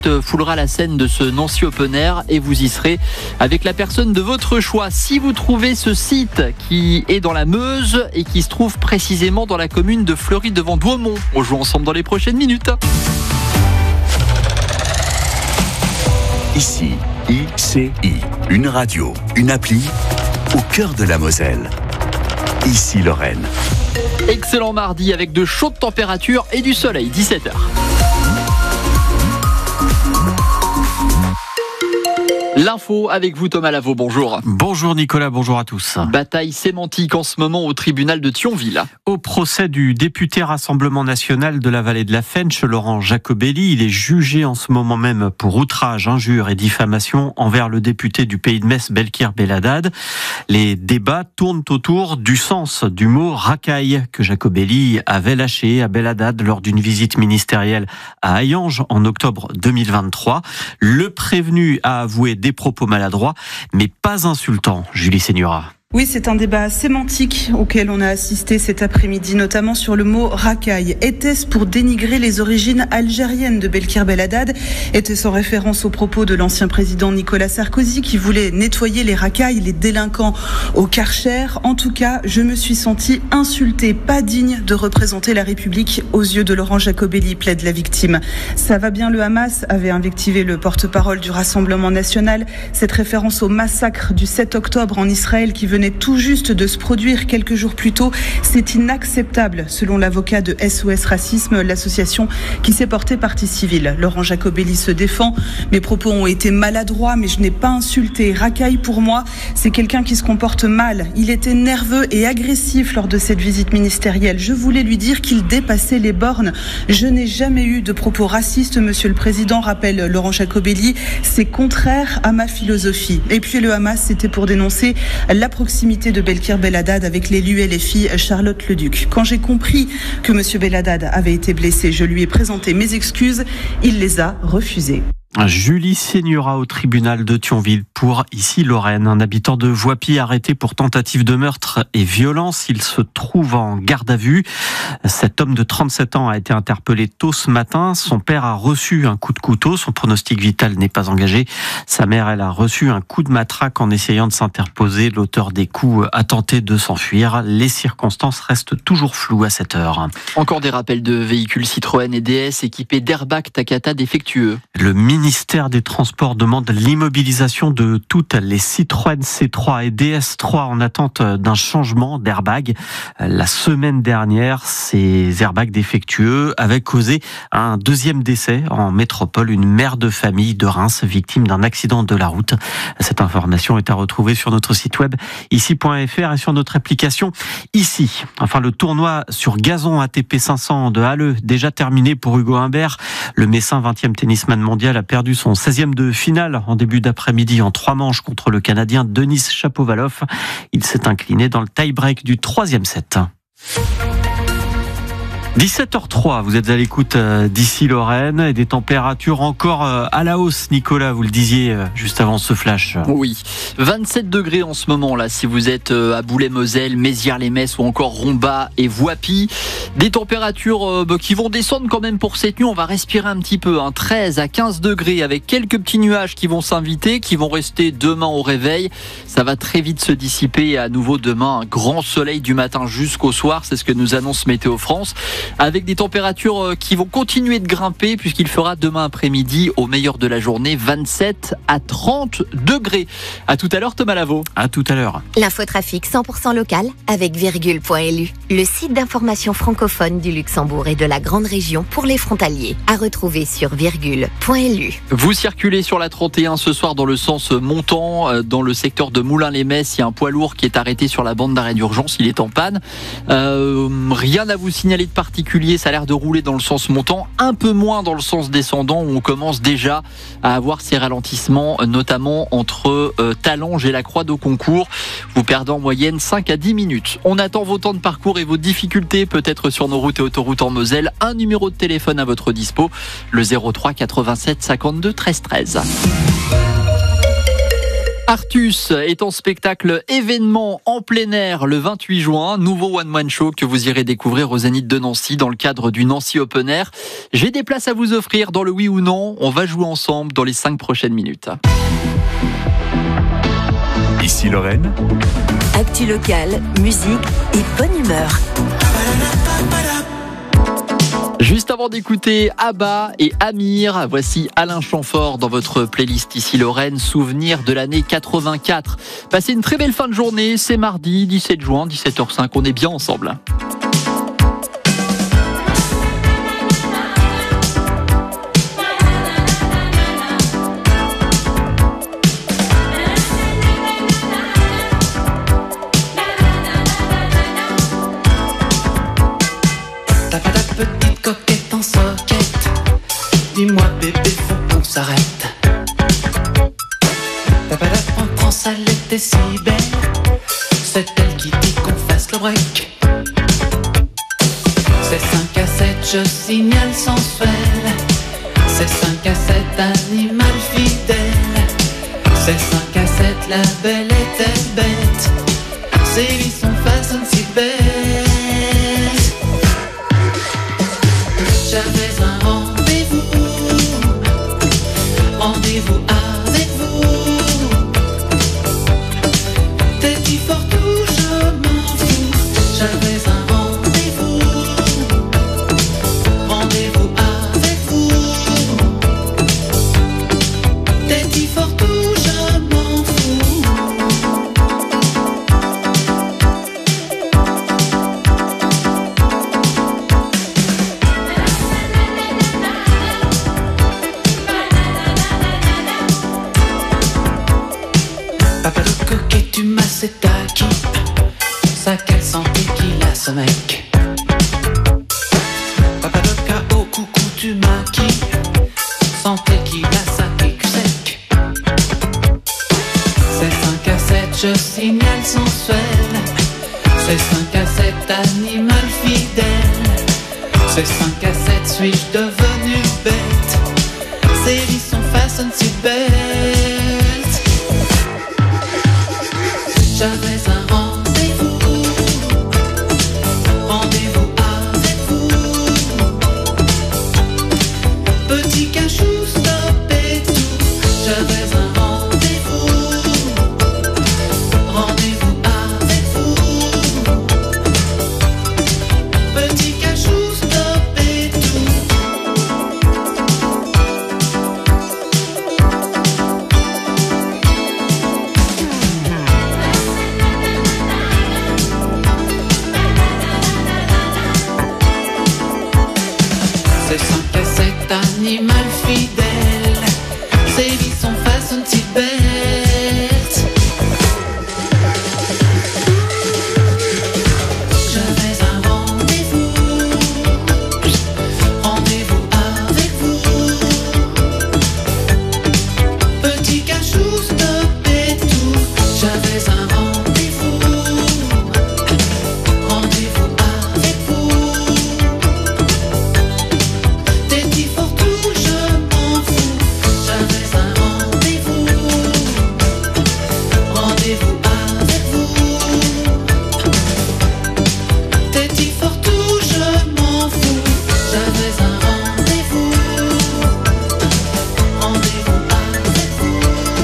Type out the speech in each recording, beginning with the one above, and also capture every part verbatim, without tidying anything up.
foulera la scène de ce Nancy Open Air et vous y serez avec la personne de votre choix. Si vous trouvez ce site qui est dans la Meuse et qui se trouve précisément dans la commune de Fleury devant Douaumont, on joue ensemble dans les prochaines minutes. Ici, I C I, une radio, une appli au cœur de la Moselle. Ici Lorraine. Excellent mardi avec de chaudes températures et du soleil, dix-sept heures. L'info avec vous Thomas Lavaux, bonjour. Bonjour Nicolas, bonjour à tous. Bataille sémantique en ce moment au tribunal de Thionville. Au procès du député Rassemblement National de la Vallée de la Fensch, Laurent Jacobelli, il est jugé en ce moment même pour outrage, injure et diffamation envers le député du Pays de Metz, Belkir Belhaddad. Les débats tournent autour du sens du mot racaille que Jacobelli avait lâché à Belhaddad lors d'une visite ministérielle à Hayange en octobre deux mille vingt-trois. Le prévenu a avoué des propos maladroits, mais pas insultants, Julie Seigneura. Oui, c'est un débat sémantique auquel on a assisté cet après-midi, notamment sur le mot racaille. Était-ce pour dénigrer les origines algériennes de Belkir Belhaddad? Était-ce en référence aux propos de l'ancien président Nicolas Sarkozy qui voulait nettoyer les racailles, les délinquants au Karcher? En tout cas, je me suis sentie insultée, pas digne de représenter la République aux yeux de Laurent Jacobelli, plaide la victime. Ça va bien, le Hamas avait invectivé le porte-parole du Rassemblement National. Cette référence au massacre du sept octobre en Israël qui venait tout juste de se produire quelques jours plus tôt, c'est inacceptable, selon l'avocat de S O S Racisme, l'association qui s'est portée partie civile. Laurent Jacobelli se défend. Mes propos ont été maladroits, mais je n'ai pas insulté. Racaille, pour moi, c'est quelqu'un qui se comporte mal. Il était nerveux et agressif lors de cette visite ministérielle. Je voulais lui dire qu'il dépassait les bornes. Je n'ai jamais eu de propos racistes, monsieur le président, rappelle Laurent Jacobelli. C'est contraire à ma philosophie. Et puis le Hamas, c'était pour dénoncer la proximité de Belkir Belhaddad avec l'élu L F I Charlotte Leduc. Quand j'ai compris que M. Belhaddad avait été blessé, je lui ai présenté mes excuses. Il les a refusées. Julie Seigneura au tribunal de Thionville pour Ici Lorraine. Un habitant de Voipy arrêté pour tentative de meurtre et violence. Il se trouve en garde à vue. Cet homme de trente-sept ans a été interpellé tôt ce matin. Son père a reçu un coup de couteau. Son pronostic vital n'est pas engagé. Sa mère, elle a reçu un coup de matraque en essayant de s'interposer. L'auteur des coups a tenté de s'enfuir. Les circonstances restent toujours floues à cette heure. Encore des rappels de véhicules Citroën et D S équipés d'airbags Takata défectueux. Le Le ministère des Transports demande l'immobilisation de toutes les Citroën C trois et D S trois en attente d'un changement d'airbag. La semaine dernière, ces airbags défectueux avaient causé un deuxième décès en métropole. Une mère de famille de Reims, victime d'un accident de la route. Cette information est à retrouver sur notre site web ici point f r et sur notre application Ici. Enfin, le tournoi sur gazon A T P cinq cents de Halle, déjà terminé pour Hugo Humbert. Le Messin, vingtième tennisman mondial, a perdu son seizième de finale en début d'après-midi en trois manches contre le Canadien Denis Shapovalov. Il s'est incliné dans le tie-break du troisième set. dix-sept heures trois, vous êtes à l'écoute d'Ici Lorraine et des températures encore à la hausse. Nicolas, vous le disiez juste avant ce flash. Oui, vingt-sept degrés en ce moment là, si vous êtes à Boulay-Moselle, Mézières-les-Messes ou encore Rombat et Voipy. Des températures euh, qui vont descendre quand même pour cette nuit. On va respirer un petit peu, hein. treize à quinze degrés avec quelques petits nuages qui vont s'inviter, qui vont rester demain au réveil. Ça va très vite se dissiper et à nouveau demain un grand soleil du matin jusqu'au soir. C'est ce que nous annonce Météo France. Avec des températures qui vont continuer de grimper puisqu'il fera demain après-midi au meilleur de la journée vingt-sept à trente degrés. À tout à l'heure Thomas Lavaux. À tout à l'heure. L'infotrafic cent pour cent local avec virgule point l u, le site d'information francophone du Luxembourg et de la grande région pour les frontaliers. À retrouver sur virgule point l u. Vous circulez sur la trente et un ce soir dans le sens montant, dans le secteur de Moulins-les-Messes. Il y a un poids lourd qui est arrêté sur la bande d'arrêt d'urgence. Il est en panne. Euh, rien à vous signaler de particulier. Ça a l'air de rouler dans le sens montant, un peu moins dans le sens descendant où on commence déjà à avoir ces ralentissements, notamment entre euh, Talange et la Croix de Concours. Vous perdez en moyenne cinq à dix minutes. On attend vos temps de parcours et vos difficultés peut-être sur nos routes et autoroutes en Moselle. Un numéro de téléphone à votre dispo, le zéro trois quatre-vingt-sept cinquante-deux treize treize. Artus est en spectacle événement en plein air le vingt-huit juin. Nouveau one-man show que vous irez découvrir au Zénith de Nancy dans le cadre du Nancy Open Air. J'ai des places à vous offrir dans le oui ou non. On va jouer ensemble dans les cinq prochaines minutes. Ici Lorraine. Actu locale, musique et bonne humeur. Juste avant d'écouter Abba et Amir, voici Alain Chamfort dans votre playlist Ici Lorraine, souvenir de l'année quatre-vingt-quatre. Passez une très belle fin de journée, c'est mardi dix-sept juin, dix-sept heures cinq, on est bien ensemble. Coquette en soquette, dis-moi bébé, faut qu'on s'arrête. Ta balade en France, elle était si belle, c'est elle qui dit qu'on fasse le break. C'est cinq à sept, je signale sensuel, c'est cinq à sept, animal fidèle. C'est cinq à sept, la belle était bête, ses vies sont façon si belle. J'avais un rendez-vous, rendez-vous avec vous. T'es dit fort tout, je m'en fous. J'avais un rendez-vous, rendez-vous avec vous. T'es dit fort tout, je m'en fous. Papa le coquet, tu m'as c'est ta qui. Ça quelle santé qu'il a ce mec. Papa le K O, coucou tu m'as qui. Santé qu'il a ça kick sec. C'est cinq à sept, je signale sensuel. C'est cinq à sept, animal fidèle. C'est cinq à sept, suis-je devenu bête. Ces vies sont façon si belles. J'avais un rendez-vous, rendez-vous avec vous. Petit cachou, stop et tout. J'avais un rendez-vous, rendez-vous avec vous. Petit cachou, stop et tout. C'est cinq à sept, animal fidèle. Ses vies sont façon si belles. J'avais un rendez-vous, rendez-vous avec vous. Petit cachou, stop et tout. J'avais un rendez-vous, rendez-vous avec vous. T'es dit fort tout, je m'en fous. J'avais un rendez-vous, rendez-vous avec vous. T'es dit fort tout, je m'en fous. J'avais un rendez-vous, rendez-vous avec vous.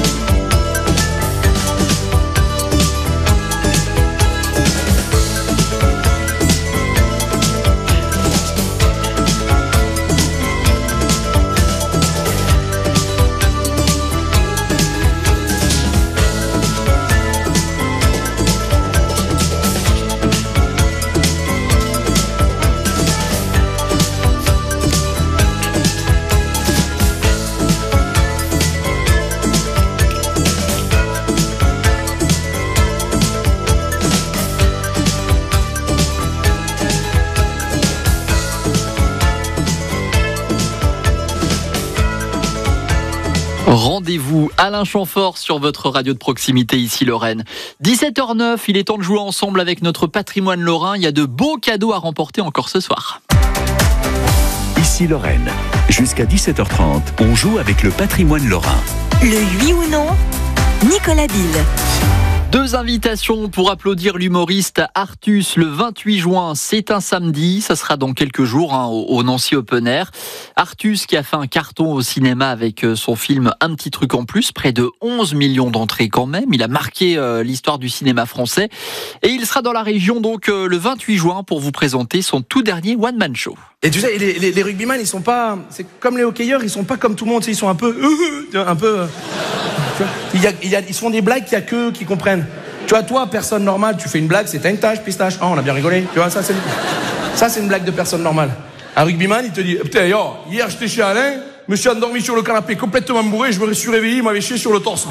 Rendez-vous Alain Chamfort sur votre radio de proximité ici Lorraine. dix-sept heures neuf, il est temps de jouer ensemble avec notre patrimoine lorrain. Il y a de beaux cadeaux à remporter encore ce soir. Ici Lorraine. Jusqu'à dix-sept heures trente, on joue avec le patrimoine lorrain. Le oui ou non Nicolas Bill. Deux invitations pour applaudir l'humoriste Artus le vingt-huit juin, c'est un samedi, ça sera dans quelques jours hein, au, au Nancy Open Air. Artus qui a fait un carton au cinéma avec son film Un petit truc en plus, près de onze millions d'entrées quand même, il a marqué euh, l'histoire du cinéma français et il sera dans la région donc euh, le vingt-huit juin pour vous présenter son tout dernier one-man show. Et tu sais, les, les, les rugbyman, ils sont pas, c'est comme les hockeyeurs, ils sont pas comme tout le monde, tu sais, ils sont un peu, un peu, il y a, il y a, ils se font des blagues qu'il y a qu'eux qui comprennent. Tu vois, toi, personne normale, tu fais une blague, c'est t'as une tache, pistache, oh, on a bien rigolé, tu vois, ça c'est, ça c'est une blague de personne normale. Un rugbyman, il te dit, putain, yo, hier j'étais chez Alain, je me suis endormi sur le canapé complètement bourré, je me suis réveillé, il m'avait chié sur le torse.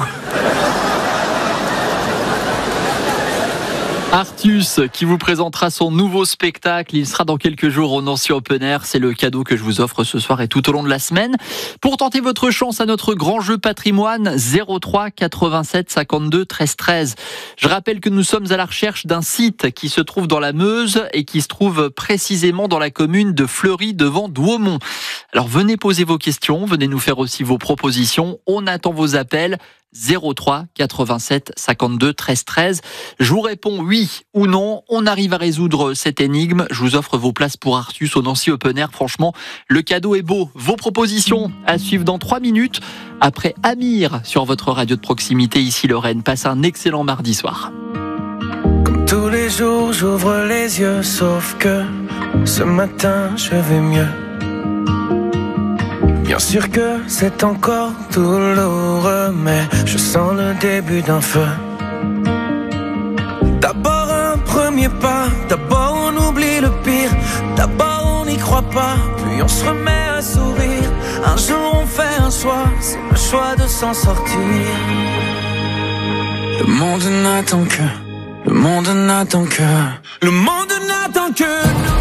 Artus qui vous présentera son nouveau spectacle. Il sera dans quelques jours au Nancy Open Air. C'est le cadeau que je vous offre ce soir et tout au long de la semaine. Pour tenter votre chance à notre grand jeu patrimoine, zéro trois quatre-vingt-sept cinquante-deux treize treize. Je rappelle que nous sommes à la recherche d'un site qui se trouve dans la Meuse et qui se trouve précisément dans la commune de Fleury devant Douaumont. Alors venez poser vos questions, venez nous faire aussi vos propositions. On attend vos appels. zéro trois quatre-vingt-sept cinquante-deux treize treize. Je vous réponds oui ou non. On arrive à résoudre cette énigme. Je vous offre vos places pour Artus au Nancy Open Air. Franchement, le cadeau est beau. Vos propositions à suivre dans trois minutes après Amir sur votre radio de proximité ici Lorraine. Passez un excellent mardi soir. Comme tous les jours, j'ouvre les yeux, sauf que ce matin, je vais mieux. Bien sûr que c'est encore douloureux, mais je sens le début d'un feu. D'abord un premier pas, d'abord on oublie le pire, d'abord on n'y croit pas, puis on se remet à sourire. Un jour on fait un choix, c'est le choix de s'en sortir. Le monde n'attend que, le monde n'attend que, le monde n'attend que nous.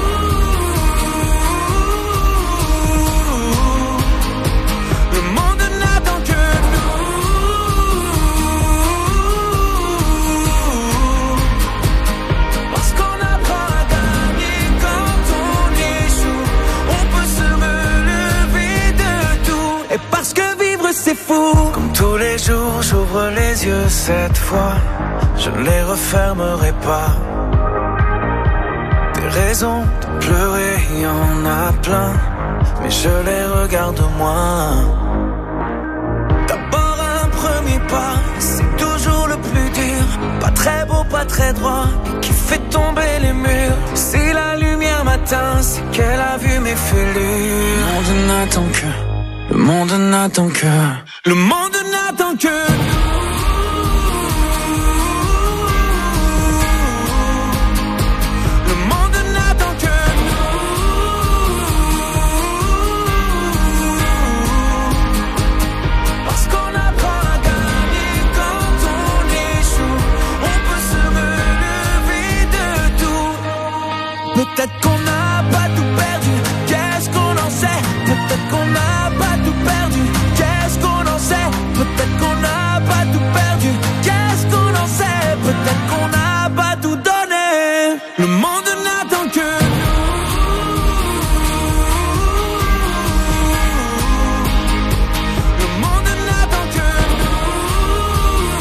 C'est fou. Comme tous les jours, j'ouvre les yeux cette fois. Je ne les refermerai pas. Des raisons de pleurer, il y en a plein, mais je les regarde moins. D'abord un premier pas, c'est toujours le plus dur. Pas très beau, pas très droit, et qui fait tomber les murs. Si la lumière m'atteint, c'est qu'elle a vu mes fêlures. Le monde n'attend que, le monde n'attend que, le monde n'attend que nous. Le monde n'attend que nous. Parce qu'on apprend à gagner quand on échoue. On peut se relever de tout. Peut-être qu'on n'a pas tout perdu, qu'est-ce qu'on en sait? Peut-être qu'on n'a pas tout perdu, qu'est-ce qu'on en sait? Peut-être qu'on n'a pas tout perdu, qu'est-ce qu'on en sait? Peut-être qu'on n'a pas tout donné. Le monde n'attend que nous. Le monde n'attend que nous.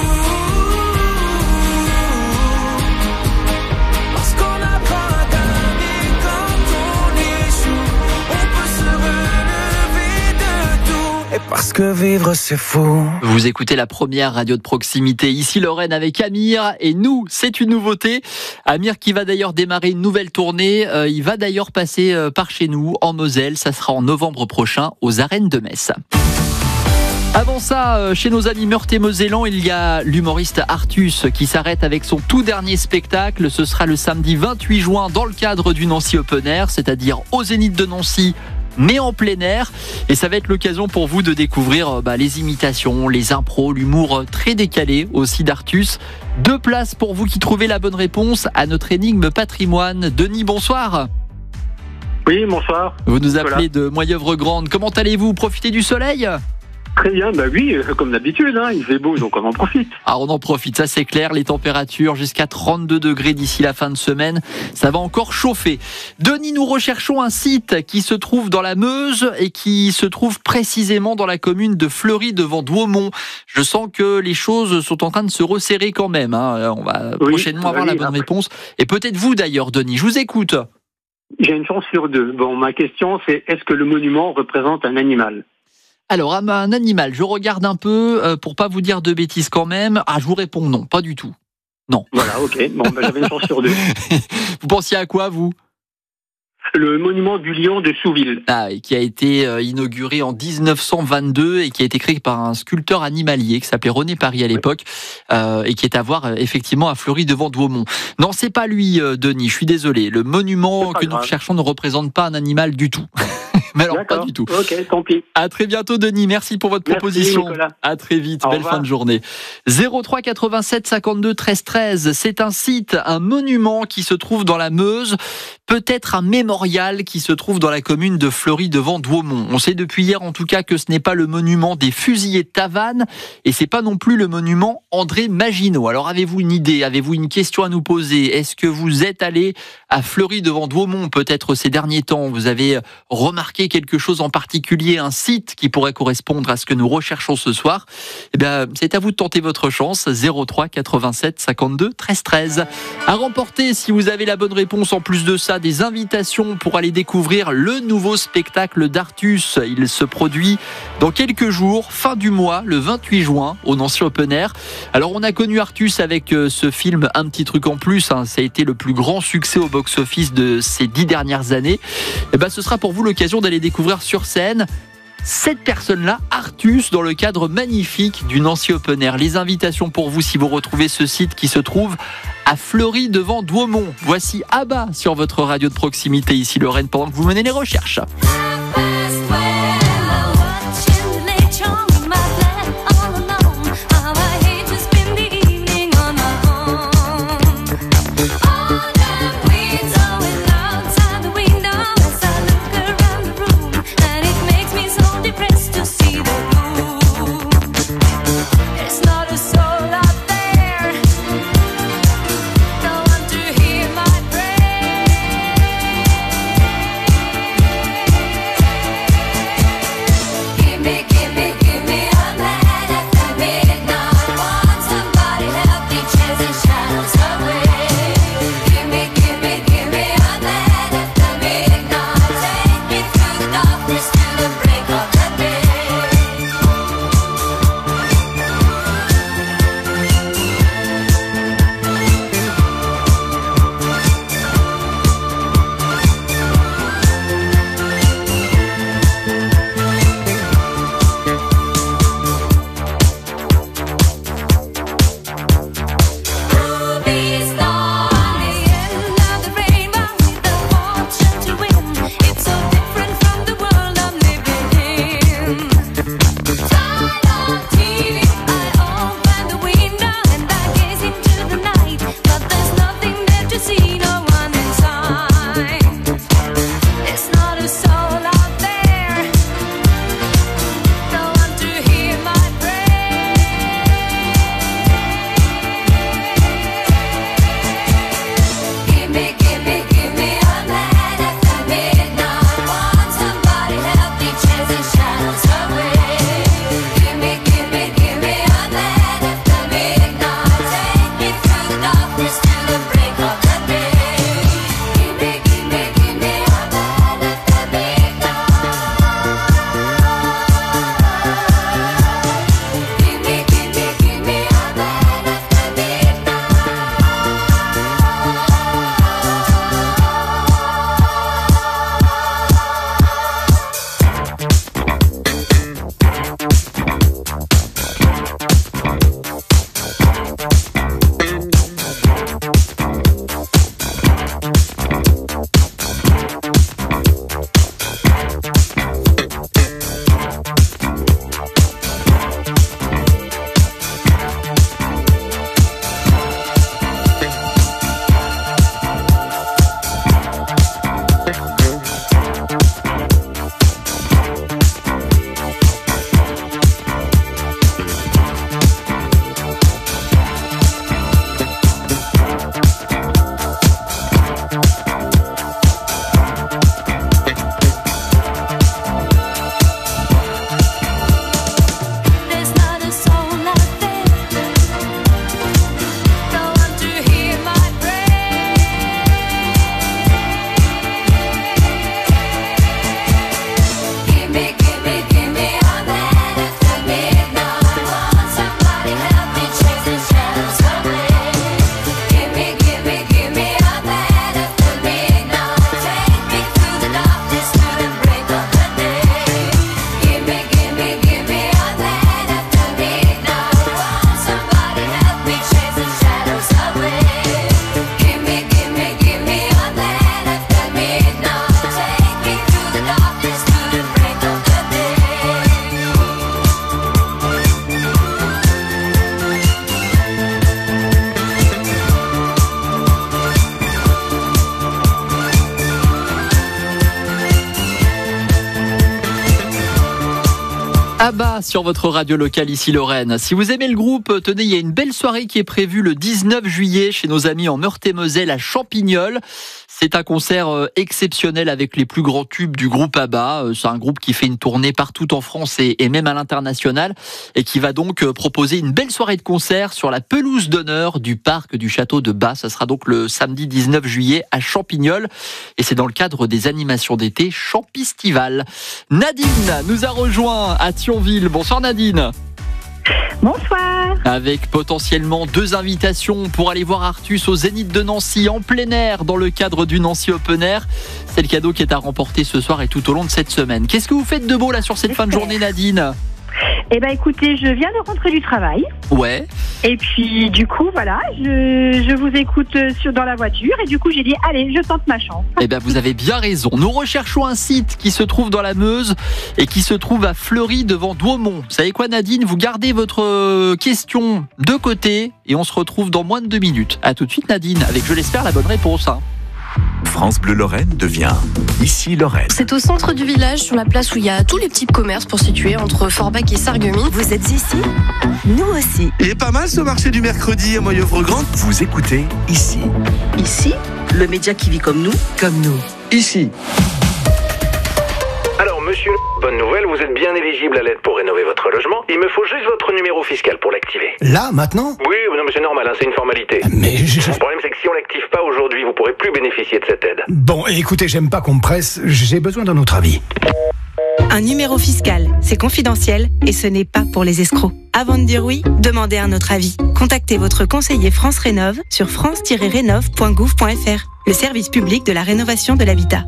Parce qu'on apprend à gagner quand on échoue. On peut se relever de tout. Et parce que vivre c'est fou. Vous écoutez la première radio de proximité, ici Lorraine avec Amir, et nous, c'est une nouveauté. Amir qui va d'ailleurs démarrer une nouvelle tournée, euh, il va d'ailleurs passer euh, par chez nous, en Moselle, ça sera en novembre prochain, aux Arènes de Metz. Avant ça, euh, chez nos amis meurthe-et-mosellans, il y a l'humoriste Artus qui s'arrête avec son tout dernier spectacle. Ce sera le samedi vingt-huit juin dans le cadre du Nancy Open Air, c'est-à-dire au Zénith de Nancy, mais en plein air. Et ça va être l'occasion pour vous de découvrir bah, les imitations, les impros, l'humour très décalé aussi d'Artus. Deux places pour vous qui trouvez la bonne réponse à notre énigme patrimoine. Denis, bonsoir. Oui, bonsoir. Vous nous appelez de Moyeuvre-Grande. Comment allez-vous? Profitez du soleil? Très bien, bah oui, comme d'habitude, hein, il fait beau, donc on en profite. Ah, on en profite, ça c'est clair, les températures jusqu'à trente-deux degrés d'ici la fin de semaine, ça va encore chauffer. Denis, nous recherchons un site qui se trouve dans la Meuse et qui se trouve précisément dans la commune de Fleury devant Douaumont. Je sens que les choses sont en train de se resserrer quand même, hein. On va oui, prochainement avoir oui, la bonne après. réponse. Et peut-être vous d'ailleurs, Denis, je vous écoute. J'ai une chance sur deux. Bon, ma question c'est, est-ce que le monument représente un animal ? Alors, un animal, je regarde un peu, euh, pour pas vous dire de bêtises quand même. Ah, je vous réponds non, pas du tout. Non. Voilà, ok. Bon, ben, j'avais une chance sur deux. Vous pensiez à quoi, vous ? Le monument du lion de Souville. Ah, et qui a été euh, inauguré en dix-neuf cent vingt-deux et qui a été créé par un sculpteur animalier qui s'appelait René Paris à l'époque, euh, et qui est à voir euh, effectivement à Fleury devant Douaumont. Non, c'est pas lui, euh, Denis, je suis désolé. Le monument que grave. nous recherchons ne représente pas un animal du tout. Mais alors, D'accord. pas du tout. Ok, tant pis. À très bientôt, Denis. Merci pour votre Merci, proposition. Nicolas. À très vite. Au Belle revoir. fin de journée. zéro trois quatre-vingt-sept cinquante-deux treize treize. C'est un site, un monument qui se trouve dans la Meuse. Peut-être un mémorial qui se trouve dans la commune de Fleury devant Douaumont. On sait depuis hier, en tout cas, que ce n'est pas le monument des fusillés de Tavannes et c'est pas non plus le monument André Maginot. Alors, avez-vous une idée? Avez-vous une question à nous poser? Est-ce que vous êtes allé à Fleury devant Douaumont, peut-être ces derniers temps? Vous avez remarqué quelque chose en particulier, un site qui pourrait correspondre à ce que nous recherchons ce soir? Eh bien, c'est à vous de tenter votre chance. zéro trois quatre-vingt-sept cinquante-deux treize treize. À remporter, si vous avez la bonne réponse, en plus de ça, des invitations pour aller découvrir le nouveau spectacle d'Artus. Il se produit dans quelques jours, fin du mois, le vingt-huit juin, au Nancy Open Air. Alors, on a connu Artus avec ce film Un petit truc en plus. Hein. Ça a été le plus grand succès au box-office de ces dix dernières années. Et ben, ce sera pour vous l'occasion d'aller découvrir sur scène cette personne-là, Artus, dans le cadre magnifique du Nancy Open Air. Les invitations pour vous si vous retrouvez ce site qui se trouve à Fleury devant Douaumont. Voici Abba sur votre radio de proximité ici Lorraine pendant que vous menez les recherches. Abba sur votre radio locale ici Lorraine. Si vous aimez le groupe, tenez, il y a une belle soirée qui est prévue le dix-neuf juillet chez nos amis en Meurthe-et-Moselle à Champignol. C'est un concert exceptionnel avec les plus grands tubes du groupe Abba. C'est un groupe qui fait une tournée partout en France et même à l'international et qui va donc proposer une belle soirée de concert sur la pelouse d'honneur du parc du château de Bas. Ça sera donc le samedi dix-neuf juillet à Champignol et c'est dans le cadre des animations d'été Champistival. Nadine nous a rejoint à Thionville. Bonsoir Nadine. Bonsoir. Avec potentiellement deux invitations pour aller voir Artus au Zénith de Nancy en plein air dans le cadre du Nancy Open Air. C'est le cadeau qui est à remporter ce soir et tout au long de cette semaine. Qu'est-ce que vous faites de beau là sur cette fin de journée Nadine ? Eh ben écoutez, je viens de rentrer du travail. Ouais. Et puis du coup voilà, je, je vous écoute sur, dans la voiture et du coup j'ai dit allez, je tente ma chance. Eh ben vous avez bien raison. Nous recherchons un site qui se trouve dans la Meuse et qui se trouve à Fleury devant Douaumont. Vous savez quoi Nadine, vous gardez votre question de côté et on se retrouve dans moins de deux minutes. À tout de suite Nadine, avec je l'espère la bonne réponse. Hein. France Bleu Lorraine devient Ici Lorraine. C'est au centre du village, sur la place où il y a tous les petits commerces pour situer entre Forbach et Sarreguemines. Vous êtes ici ? Nous aussi. Il est pas mal ce marché du mercredi à Moyeuvre-Grande. Vous écoutez Ici. Ici, le média qui vit comme nous. Comme nous. Ici. Alors monsieur, bonne nouvelle, vous êtes bien éligible à l'aide pour rénover votre logement. Il me faut juste votre numéro fiscal pour l'activer. Là, maintenant ? Oui, non mais c'est normal, hein, c'est une formalité. Mais je... Le problème c'est que si on l'active pas aujourd'hui, vous pourrez plus bénéficier de cette aide. Bon, écoutez, j'aime pas qu'on me presse, j'ai besoin d'un autre avis. Un numéro fiscal, c'est confidentiel et ce n'est pas pour les escrocs. Avant de dire oui, demandez un autre avis. Contactez votre conseiller France Rénov sur france tiret rénov point gouv point f r, le service public de la rénovation de l'habitat.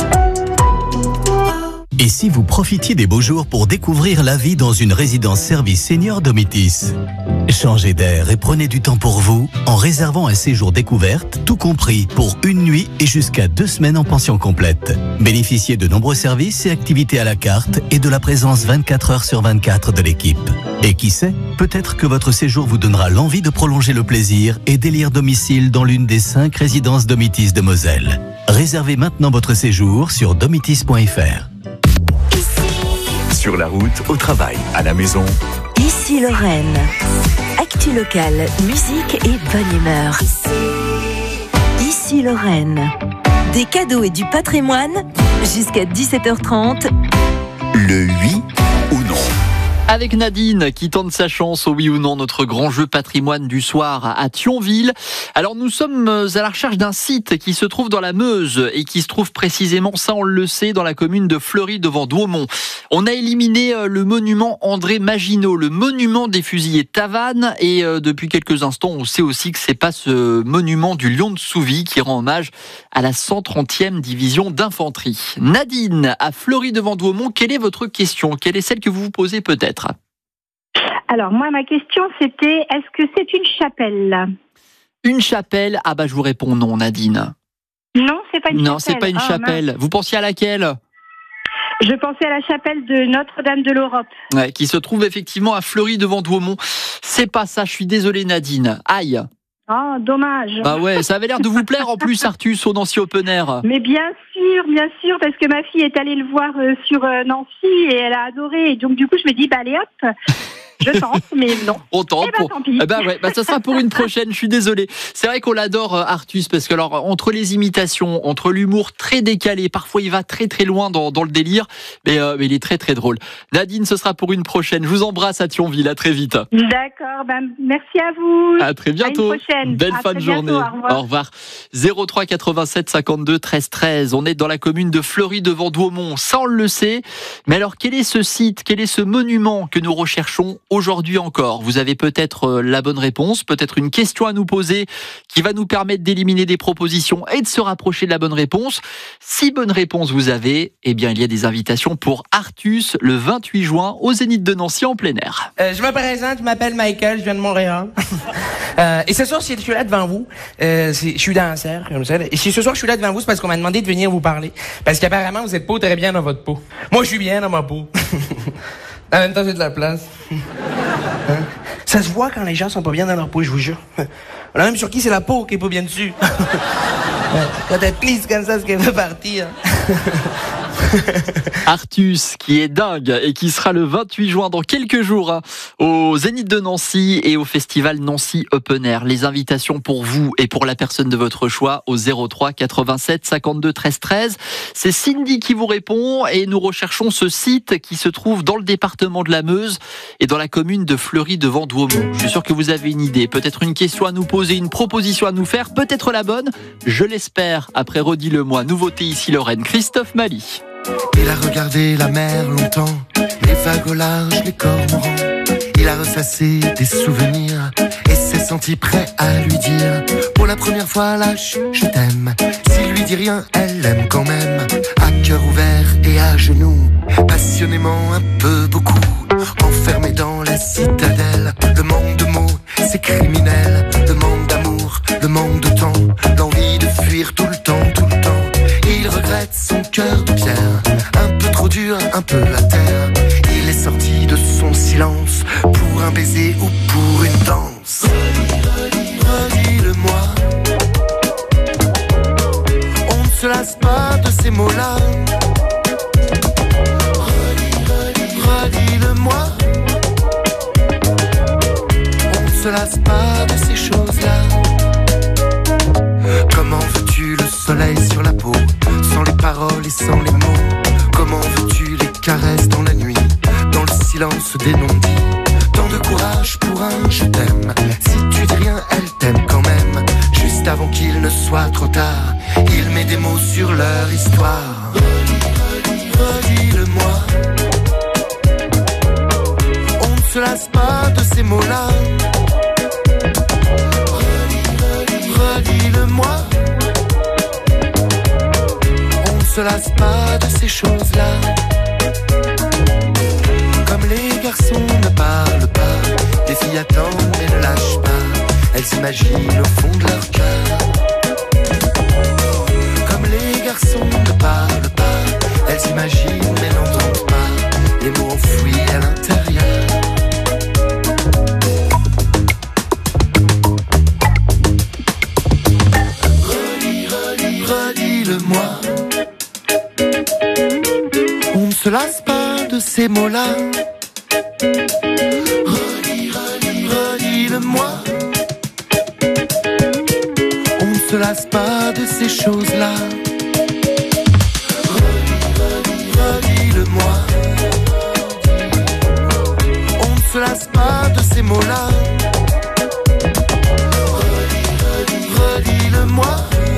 Et si vous profitiez des beaux jours pour découvrir la vie dans une résidence service senior Domitis ? Changez d'air et prenez du temps pour vous en réservant un séjour découverte, tout compris pour une nuit et jusqu'à deux semaines en pension complète. Bénéficiez de nombreux services et activités à la carte et de la présence vingt-quatre heures sur vingt-quatre de l'équipe. Et qui sait, peut-être que votre séjour vous donnera l'envie de prolonger le plaisir et d'élire domicile dans l'une des cinq résidences Domitis de Moselle. Réservez maintenant votre séjour sur domitis point f r. Sur la route, au travail, à la maison. Ici Lorraine. Actu locale, musique et bonne humeur. Ici Lorraine. Des cadeaux et du patrimoine jusqu'à dix-sept heures trente. Le oui ou non. Avec Nadine qui tente sa chance au oui ou non, notre grand jeu patrimoine du soir à Thionville. Alors nous sommes à la recherche d'un site qui se trouve dans la Meuse et qui se trouve précisément, ça on le sait, dans la commune de Fleury devant Douaumont. On a éliminé le monument André Maginot, le monument des fusillés Tavannes, et depuis quelques instants on sait aussi que c'est pas ce monument du Lion de Souvy qui rend hommage à la cent trentième division d'infanterie. Nadine, à Fleury devant Douaumont, quelle est votre question ? Quelle est celle que vous vous posez peut-être ? Alors, moi, ma question, c'était, est-ce que c'est une chapelle ? Une chapelle ? Ah bah, je vous réponds non, Nadine. Non, c'est pas une non, chapelle. Non, c'est pas une oh, chapelle. Mince. Vous pensiez à laquelle ? Je pensais à la chapelle de Notre-Dame de l'Europe. Ouais, qui se trouve effectivement à Fleury devant Douaumont. C'est pas ça, je suis désolé, Nadine. Aïe. Oh, dommage. Bah ouais, ça avait l'air de vous plaire en plus, Artus, au Nancy Open Air. Mais bien sûr, bien sûr, parce que ma fille est allée le voir sur Nancy et elle a adoré. Et donc, du coup, je me dis, bah allez hop. Je tente, mais non. On tente. Eh ben, pour... tant pis. Eh ben ouais, bah ça sera pour une prochaine. Je suis désolé. C'est vrai qu'on l'adore, Artus, parce que alors entre les imitations, entre l'humour très décalé, parfois il va très très loin dans, dans le délire, mais, euh, mais il est très très drôle. Nadine, ce sera pour une prochaine. Je vous embrasse à Thionville. À très vite. D'accord. Ben merci à vous. À très bientôt. À une prochaine. Belle à fin de bientôt, journée. Au revoir. Au revoir. zéro trois quatre-vingt-sept cinquante-deux treize treize. On est dans la commune de Fleury devant Douaumont. Ça on le sait. Mais alors quel est ce site, quel est ce monument que nous recherchons aujourd'hui encore? Vous avez peut-être la bonne réponse, peut-être une question à nous poser qui va nous permettre d'éliminer des propositions et de se rapprocher de la bonne réponse. Si bonne réponse vous avez, eh bien il y a des invitations pour Artus le vingt-huit juin au Zénith de Nancy en plein air. Euh, je me présente, je m'appelle Michael, je viens de Montréal. euh, et ce soir, si je suis là devant vous, euh, je suis danseur, comme ça. Et si ce soir je suis là devant vous, c'est parce qu'on m'a demandé de venir vous parler. Parce qu'apparemment, vous êtes pas très bien dans votre peau. Moi, je suis bien dans ma peau. En même temps, j'ai de la place. Hein? Ça se voit quand les gens sont pas bien dans leur peau, je vous jure. On a même sur qui c'est la peau qui est pas bien dessus. Quand elle plisse comme ça, ce qu'elle veut partir. Artus, qui est dingue et qui sera le vingt-huit juin dans quelques jours hein, au Zénith de Nancy et au festival Nancy Open Air. Les invitations pour vous et pour la personne de votre choix au zéro trois quatre-vingt-sept cinquante-deux treize treize. C'est Cindy qui vous répond et nous recherchons ce site qui se trouve dans le département de la Meuse et dans la commune de Fleury-devant-Douaumont. Je suis sûr que vous avez une idée, peut-être une question à nous poser, une proposition à nous faire, peut-être la bonne, je l'espère. Après Redis-le-moi, nouveauté ici Lorraine, Christophe Mali. Il a regardé la mer longtemps, les vagues au large, les cormorans. Il a ressassé des souvenirs et s'est senti prêt à lui dire pour la première fois lâche, je t'aime. S'il lui dit rien, elle l'aime quand même. À cœur ouvert et à genoux, passionnément un peu beaucoup. Enfermé dans la citadelle, le manque de mots, c'est criminel. Le manque d'amour, le manque de temps, l'envie de fuir tout le temps, tout le temps. Il regrette son cœur de pierre, un peu trop dur, un peu la terre. Il est sorti de son silence pour un baiser ou pour une danse. Redis, redis, redis-le-moi. On ne se lasse pas de ces mots-là. Redis, redis, redis-le-moi. On ne se lasse pas de ces choses-là. Comment veux-tu le soleil sur la peau, sans les paroles et sans les mots? Comment veux-tu les caresses dans la nuit, dans le silence des non-dits? Tant de courage pour un je t'aime. Si tu dis rien, elle t'aime quand même. Juste avant qu'il ne soit trop tard, il met des mots sur leur histoire. Redis, redis, redis-le-moi. On ne se lasse pas de ces mots-là. Redis, redis, redis-le-moi. On ne se lasse pas de ces choses-là. Comme les garçons ne parlent pas, les filles attendent mais ne lâchent pas. Elles imaginent au fond de leur cœur. Comme les garçons ne parlent pas, elles imaginent mais n'entendent pas. Les mots enfouis à l'intérieur. Redis, redis, redis-le-moi. On ne se lasse pas de ces mots-là. Redis, redis, redis-le-moi. On ne se lasse pas de ces choses-là. Redis, redis, redis-le-moi. On ne se lasse pas de ces mots-là. Redis, redis, redis-le-moi.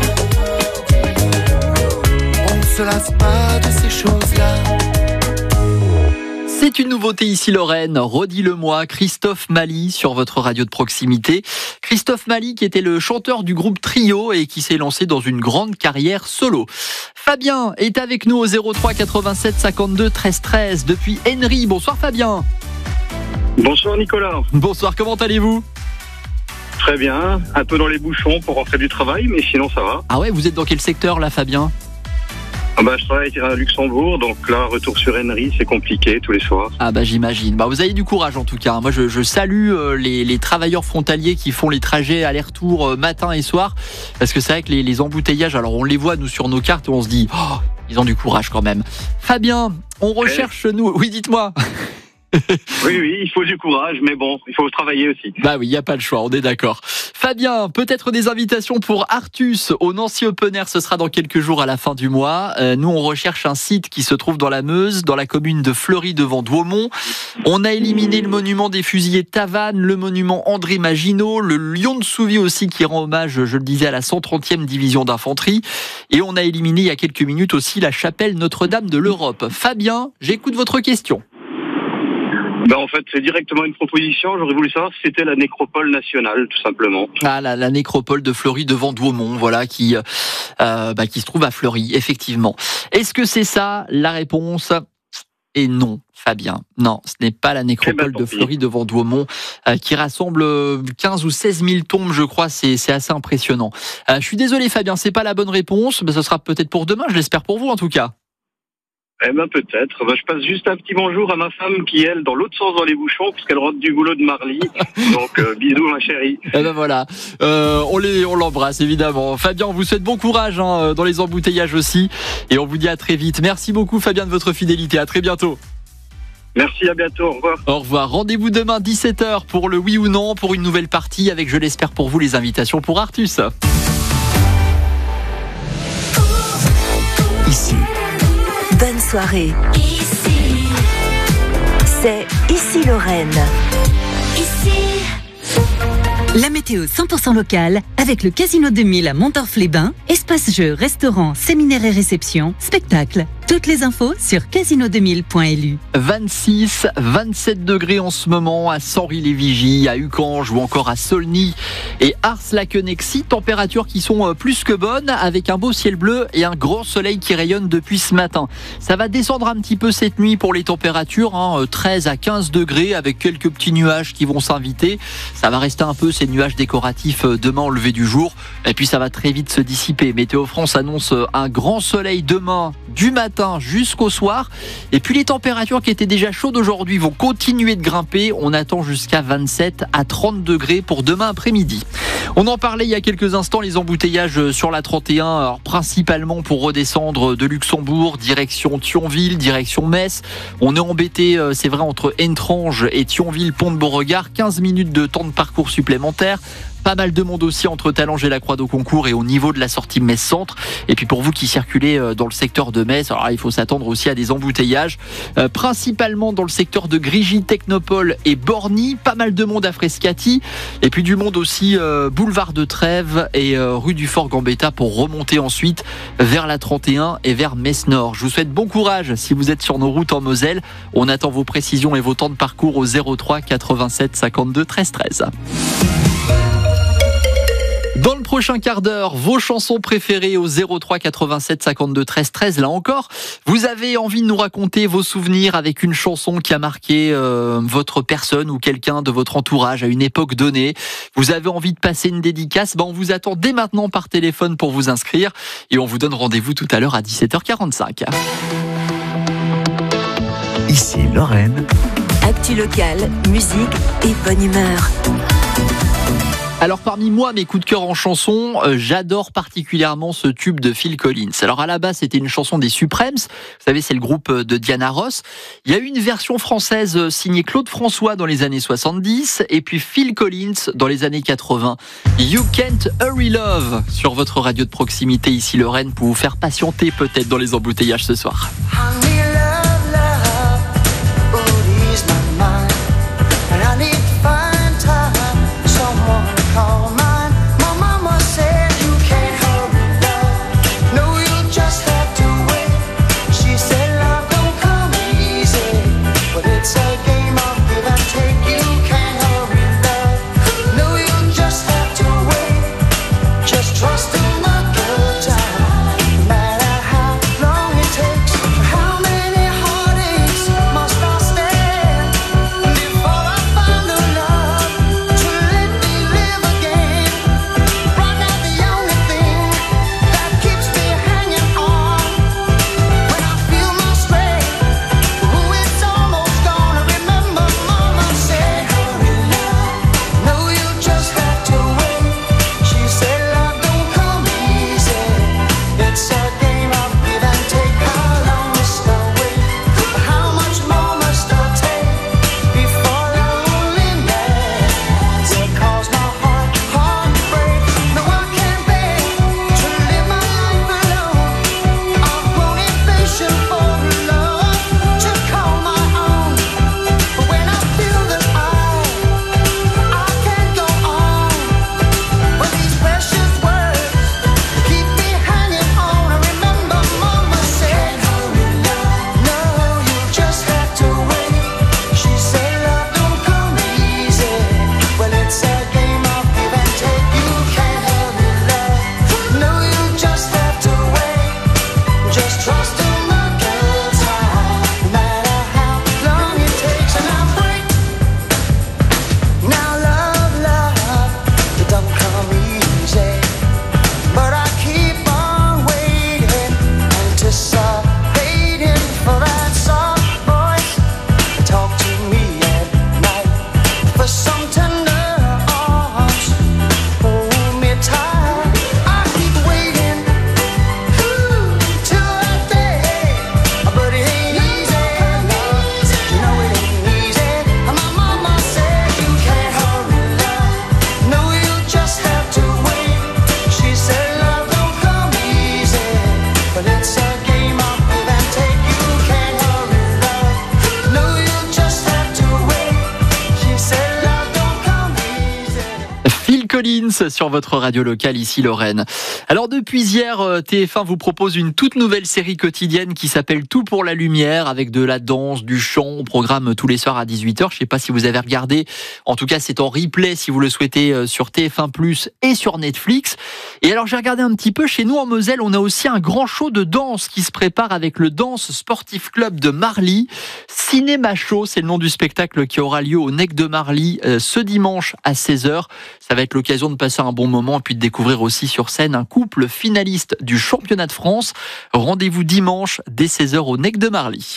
On ne se lasse pas de ces choses-là. C'est une nouveauté ici Lorraine, redis-le-moi, Christophe Mali sur votre radio de proximité. Christophe Mali qui était le chanteur du groupe Trio et qui s'est lancé dans une grande carrière solo. Fabien est avec nous au zéro trois quatre-vingt-sept cinquante-deux treize treize depuis Henry. Bonsoir Fabien. Bonsoir Nicolas. Bonsoir, comment allez-vous? Très bien, un peu dans les bouchons pour rentrer du travail, mais sinon ça va. Ah ouais, vous êtes dans quel secteur là Fabien? Ah bah, je travaille à Luxembourg, donc là, retour sur Henry, c'est compliqué tous les soirs. Ah bah j'imagine. Bah, vous avez du courage en tout cas. Moi je, je salue euh, les, les travailleurs frontaliers qui font les trajets aller-retour euh, matin et soir. Parce que c'est vrai que les, les embouteillages, alors on les voit nous sur nos cartes et on se dit, oh, ils ont du courage quand même. Fabien, on recherche nous... Oui, dites-moi. Oui, oui, il faut du courage, mais bon, il faut travailler aussi. Bah oui, il n'y a pas le choix, on est d'accord. Fabien, peut-être des invitations pour Artus au Nancy Open Air, ce sera dans quelques jours à la fin du mois. Euh, nous, on recherche un site qui se trouve dans la Meuse, dans la commune de Fleury-devant-Douaumont. On a éliminé le monument des fusillés de Tavannes, le monument André Maginot, le Lion de Souvie aussi qui rend hommage, je le disais, à la cent trentième division d'infanterie. Et on a éliminé il y a quelques minutes aussi la chapelle Notre-Dame de l'Europe. Fabien, j'écoute votre question. Ben en fait, c'est directement une proposition. J'aurais voulu savoir si c'était la nécropole nationale, tout simplement. Ah, la, la nécropole de Fleury-devant-Douaumont, voilà, qui, euh, bah, qui se trouve à Fleury, effectivement. Est-ce que c'est ça la réponse? Et non, Fabien. Non, ce n'est pas la nécropole de Fleury-devant-Douaumont euh, qui rassemble quinze ou seize mille tombes, je crois. C'est, c'est assez impressionnant. Euh, je suis désolé, Fabien, c'est pas la bonne réponse. Ben, ce sera peut-être pour demain, je l'espère pour vous en tout cas. Eh ben peut-être. Ben, je passe juste un petit bonjour à ma femme qui, elle, dans l'autre sens dans les bouchons, puisqu'elle rentre du boulot de Marly. Donc euh, bisous ma chérie. Eh ben voilà, euh, on, les, on l'embrasse évidemment. Fabien, on vous souhaite bon courage hein, dans les embouteillages aussi. Et on vous dit à très vite. Merci beaucoup Fabien de votre fidélité. À très bientôt. Merci, à bientôt, au revoir. Au revoir. Rendez-vous demain dix-sept heures pour le oui ou non, pour une nouvelle partie avec, je l'espère pour vous, les invitations pour Artus. Ici. Bonne soirée. Ici. C'est Ici Lorraine. Ici. La météo cent pour cent locale avec le Casino deux mille à Montorf-les-Bains. Espace jeux, restaurants, séminaires et réceptions, spectacles. Toutes les infos sur casino deux mille point l u. vingt-six, vingt-sept degrés en ce moment à Sanry-les-Vigies, à Ucange ou encore à Saulny et Ars-Laquenexy. Températures qui sont plus que bonnes avec un beau ciel bleu et un grand soleil qui rayonne depuis ce matin. Ça va descendre un petit peu cette nuit pour les températures, hein, treize à quinze degrés avec quelques petits nuages qui vont s'inviter. Ça va rester un peu ces nuages décoratifs demain au lever du jour et puis ça va très vite se dissiper. Météo France annonce un grand soleil demain du matin jusqu'au soir et puis les températures qui étaient déjà chaudes aujourd'hui vont continuer de grimper. On attend jusqu'à vingt-sept à trente degrés pour demain après-midi. On en parlait il y a quelques instants, les embouteillages sur la trente et un, alors principalement pour redescendre de Luxembourg, direction Thionville, direction Metz. On est embêté, c'est vrai, entre Entrange et Thionville, Pont de Beauregard, quinze minutes de temps de parcours supplémentaire. Pas mal de monde aussi entre Talange et la Croix d'Auconcourt et au niveau de la sortie Metz-Centre. Et puis pour vous qui circulez dans le secteur de Metz, alors là, il faut s'attendre aussi à des embouteillages, euh, principalement dans le secteur de Grigy, Technopole et Borny. Pas mal de monde à Frescati. Et puis du monde aussi euh, boulevard de Trèves et euh, rue du Fort-Gambetta pour remonter ensuite vers la trente et un et vers Metz-Nord. Je vous souhaite bon courage si vous êtes sur nos routes en Moselle. On attend vos précisions et vos temps de parcours au zéro trois quatre-vingt-sept cinquante-deux treize treize. Dans le prochain quart d'heure, vos chansons préférées au zéro trois quatre-vingt-sept cinquante-deux treize treize. Là encore, vous avez envie de nous raconter vos souvenirs avec une chanson qui a marqué euh, votre personne ou quelqu'un de votre entourage à une époque donnée. Vous avez envie de passer une dédicace, ben on vous attend dès maintenant par téléphone pour vous inscrire et on vous donne rendez-vous tout à l'heure à dix-sept heures quarante-cinq. Ici Lorraine. Actu locale, musique et bonne humeur. Alors parmi moi, mes coups de cœur en chanson, euh, j'adore particulièrement ce tube de Phil Collins. Alors à la base, c'était une chanson des Supremes. Vous savez, c'est le groupe de Diana Ross. Il y a eu une version française signée Claude François dans les années soixante-dix et puis Phil Collins dans les années quatre-vingts. You Can't Hurry Love sur votre radio de proximité ici Lorraine pour vous faire patienter peut-être dans les embouteillages ce soir. Trust in the good time, no matter how long it takes, how many Collins sur votre radio locale, ici Lorraine. Alors depuis hier, T F un vous propose une toute nouvelle série quotidienne qui s'appelle Tout pour la lumière, avec de la danse, du chant, au programme tous les soirs à dix-huit heures. Je ne sais pas si vous avez regardé, en tout cas c'est en replay si vous le souhaitez sur T F un plus et sur Netflix. Et alors j'ai regardé un petit peu, chez nous en Moselle, on a aussi un grand show de danse qui se prépare avec le Danse Sportif Club de Marly. Cinéma Show, c'est le nom du spectacle qui aura lieu au Nec de Marly euh, ce dimanche à seize heures. Ça va être l'occasion de passer un bon moment et puis de découvrir aussi sur scène un couple finaliste du championnat de France. Rendez-vous dimanche dès seize heures au Nec de Marly.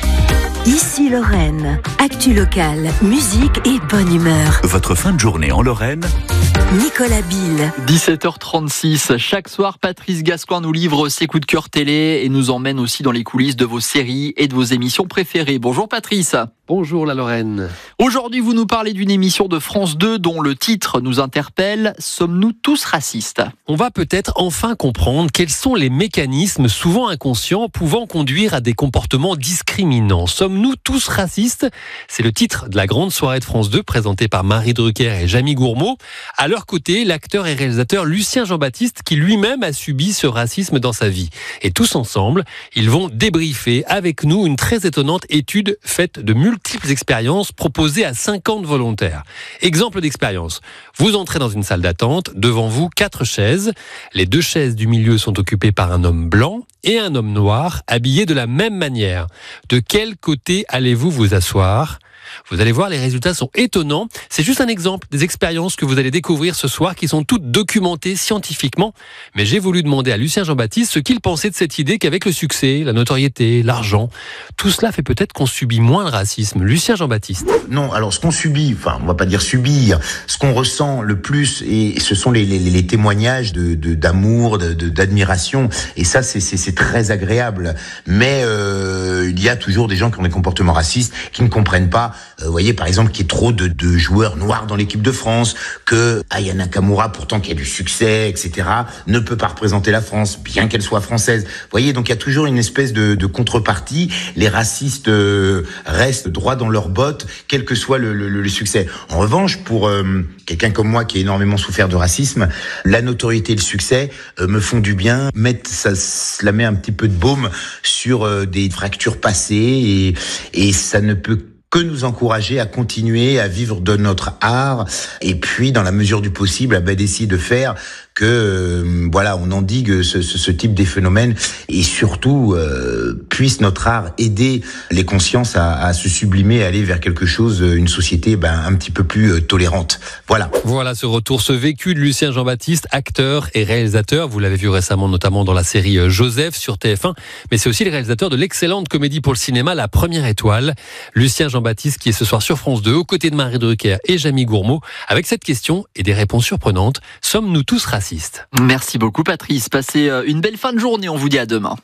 Ici Lorraine, actu locale, musique et bonne humeur. Votre fin de journée en Lorraine, Nicolas Bill. dix-sept heures trente-six. Chaque soir, Patrice Gascoigne nous livre ses coups de cœur télé et nous emmène aussi dans les coulisses de vos séries et de vos émissions préférées. Bonjour Patrice. Bonjour la Lorraine. Aujourd'hui, vous nous parlez d'une émission de France deux dont le titre nous interpelle. Sommes-nous tous racistes ? On va peut-être enfin comprendre quels sont les mécanismes souvent inconscients pouvant conduire à des comportements discriminants. Sommes-nous tous racistes ? C'est le titre de la grande soirée de France deux présentée par Marie Drucker et Jamie Gourmaud. À leur côté, l'acteur et réalisateur Lucien Jean-Baptiste qui lui-même a subi ce racisme dans sa vie. Et tous ensemble, ils vont débriefer avec nous une très étonnante étude faite de multiples expériences proposées à cinquante volontaires. Exemple d'expérience. Vous entrez dans une salle d'attente, devant vous quatre chaises. Les deux chaises du milieu sont occupées par un homme blanc et un homme noir, habillés de la même manière. De quel côté allez-vous vous asseoir ? Vous allez voir, les résultats sont étonnants. C'est juste un exemple des expériences que vous allez découvrir ce soir qui sont toutes documentées scientifiquement. Mais j'ai voulu demander à Lucien Jean-Baptiste ce qu'il pensait de cette idée qu'avec le succès, la notoriété, l'argent, tout cela fait peut-être qu'on subit moins le racisme. Lucien Jean-Baptiste. Non, alors ce qu'on subit, enfin on va pas dire subir, ce qu'on ressent le plus, et ce sont les, les, les témoignages de, de, d'amour, de, de, d'admiration, et ça c'est, c'est, c'est très agréable. Mais euh, il y a toujours des gens qui ont des comportements racistes, qui ne comprennent pas. Vous euh, voyez par exemple qu'il y ait trop de, de joueurs noirs dans l'équipe de France, que Aya Nakamura, pourtant qui a du succès, et cetera, ne peut pas représenter la France, bien qu'elle soit française. Vous voyez, donc il y a toujours une espèce de, de contrepartie. Les racistes euh, restent droits dans leurs bottes, quel que soit le, le, le succès. En revanche, pour euh, quelqu'un comme moi qui a énormément souffert de racisme, la notoriété et le succès euh, me font du bien, mettent, ça, cela met un petit peu de baume sur euh, des fractures passées, et, et ça ne peut que nous encourager à continuer à vivre de notre art, et puis dans la mesure du possible, à ben, d'essayer de faire que euh, voilà, on endigue ce, ce, ce type de phénomène, et surtout euh, puisse notre art aider les consciences à, à se sublimer, à aller vers quelque chose, une société ben, un petit peu plus euh, tolérante. Voilà. Voilà ce retour, ce vécu de Lucien Jean-Baptiste, acteur et réalisateur. Vous l'avez vu récemment notamment dans la série Joseph sur T F un, mais c'est aussi le réalisateur de l'excellente comédie pour le cinéma La Première Étoile. Lucien Jean-Baptiste qui est ce soir sur France deux aux côtés de Marie Drucker et Jamie Gourmaud avec cette question et des réponses surprenantes. Sommes-nous tous racistes ? Merci beaucoup Patrice, passez une belle fin de journée, on vous dit à demain.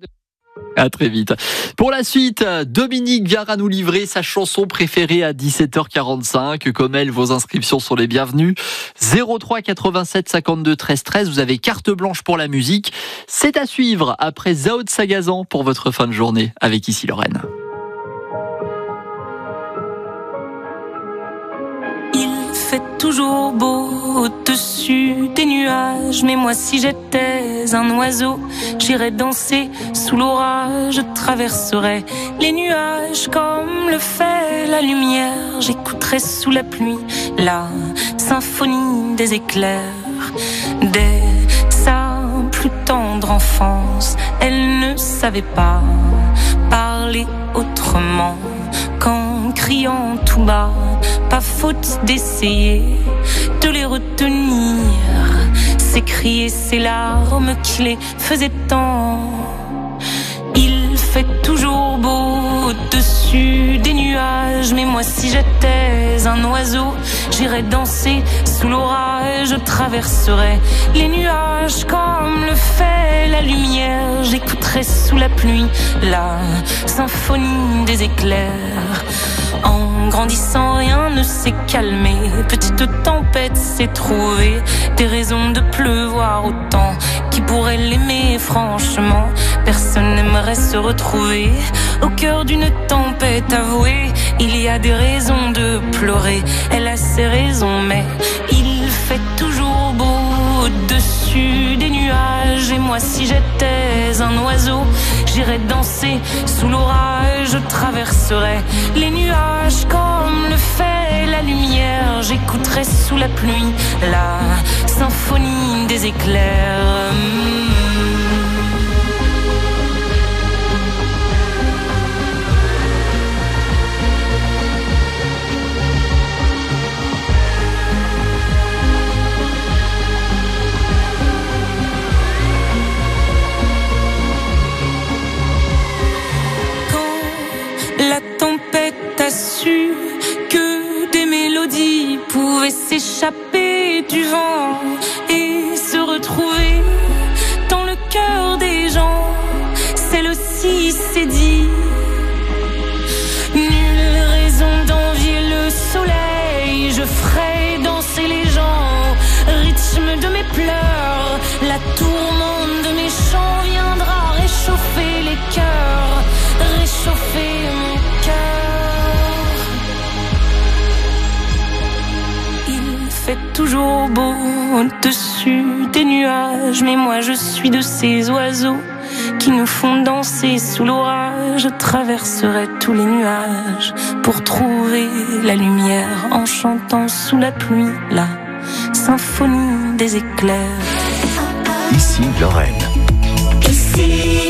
À très vite. Pour la suite, Dominique viendra nous livrer sa chanson préférée à dix-sept heures quarante-cinq. Comme elle, vos inscriptions sont les bienvenues. zéro trois quatre-vingt-sept cinquante-deux treize treize, vous avez carte blanche pour la musique. C'est à suivre après Zao de Sagazan pour votre fin de journée avec Ici Lorraine. Fait toujours beau au-dessus des nuages, mais moi si j'étais un oiseau, j'irais danser sous l'orage, je traverserais les nuages comme le fait la lumière, j'écouterais sous la pluie la symphonie des éclairs. Dès sa plus tendre enfance, elle ne savait pas parler autrement qu'en criant tout bas. Pas faute d'essayer de les retenir, ces cris et ces larmes qui les faisaient tant. Il fait toujours beau au-dessus des nuages, mais moi si j'étais un oiseau, j'irais danser sous l'orage, je traverserais les nuages comme le fait la lumière, j'écouterais sous la pluie la symphonie des éclairs. En grandissant, rien ne s'est calmé. Petite tempête s'est trouvée, des raisons de pleuvoir autant. Qui pourrait l'aimer, franchement? Personne n'aimerait se retrouver au cœur d'une tempête avouée. Il y a des raisons de pleurer, elle a ses raisons, mais il fait toujours beau au-dessus des nuages. Et moi, si j'étais un oiseau, j'irais danser sous l'orage. Je traverserais les nuages comme le fait la lumière. J'écouterais sous la pluie la symphonie des éclairs. La tempête a su que des mélodies pouvaient s'échapper du vent et se retrouver dans le cœur des gens. Celle aussi s'est dit, nulle raison d'envier le soleil. Je ferai danser les gens, rythme de mes pleurs. La tourmente de mes chants viendra réchauffer les cœurs, réchauffer mon cœur. Il fait toujours beau au-dessus des nuages, mais moi je suis de ces oiseaux qui nous font danser sous l'orage. Je traverserai tous les nuages pour trouver la lumière en chantant sous la pluie la symphonie des éclairs. Ici Lorraine. Ici.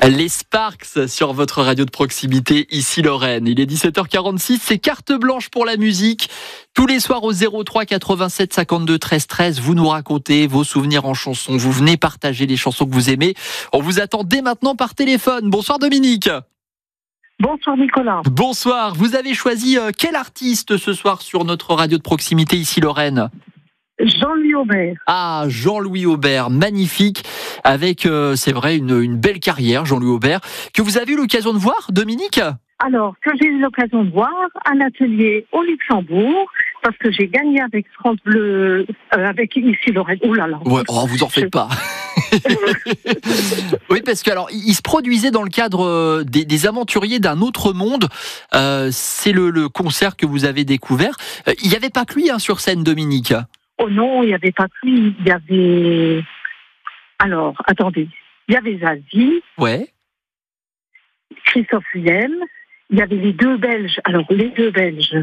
Les Sparks sur votre radio de proximité, ici Lorraine. Il est dix-sept heures quarante-six, c'est carte blanche pour la musique. Tous les soirs au zéro trois quatre-vingt-sept cinquante-deux treize treize, vous nous racontez vos souvenirs en chansons, vous venez partager les chansons que vous aimez. On vous attend dès maintenant par téléphone. Bonsoir Dominique. Bonsoir Nicolas. Bonsoir, vous avez choisi quel artiste ce soir sur notre radio de proximité, ici Lorraine ? Jean-Louis Aubert. Ah, Jean-Louis Aubert, magnifique, avec, euh, c'est vrai, une, une belle carrière, Jean-Louis Aubert, que vous avez eu l'occasion de voir, Dominique ? Alors, que j'ai eu l'occasion de voir, un atelier au Luxembourg, parce que j'ai gagné avec France Bleu, euh, avec ici Lorraine. Oh là là. Ouais, oh, vous en faites je... pas. Oui, parce que alors, il se produisait dans le cadre des, des aventuriers d'un autre monde. Euh, c'est le, le concert que vous avez découvert. Euh, il n'y avait pas que lui hein, sur scène, Dominique. Oh non, il n'y avait pas que lui. Il y avait... Alors, attendez. Il y avait Zazie. Ouais. Christophe Willem. Il y avait les deux Belges. Alors, les deux Belges.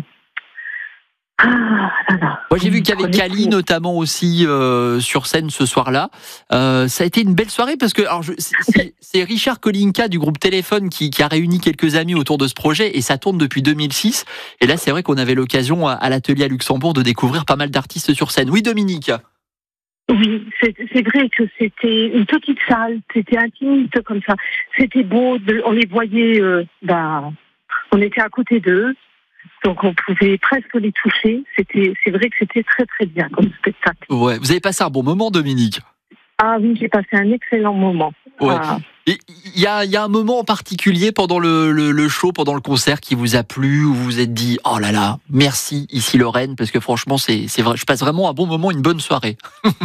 Ah là là. Moi, j'ai vu qu'il y avait Kali notamment aussi euh, sur scène ce soir-là. Euh, ça a été une belle soirée parce que alors je, c'est, c'est Richard Kolinka du groupe Téléphone qui, qui a réuni quelques amis autour de ce projet et ça tourne depuis deux mille six. Et là, c'est vrai qu'on avait l'occasion à, à l'atelier à Luxembourg de découvrir pas mal d'artistes sur scène. Oui, Dominique. Oui, c'est, c'est vrai que c'était une petite salle, c'était intimiste comme ça. C'était beau, de, on les voyait, euh, bah, on était à côté d'eux. Donc on pouvait presque les toucher. C'était, c'est vrai que c'était très très bien comme spectacle. Ouais, vous avez passé un bon moment, Dominique. Ah oui, j'ai passé un excellent moment. Ouais. Ah. Il y a, y a un moment en particulier pendant le, le, le show, pendant le concert qui vous a plu, où vous vous êtes dit oh là là, merci ici Lorraine, parce que franchement c'est, c'est vrai, je passe vraiment un bon moment, une bonne soirée.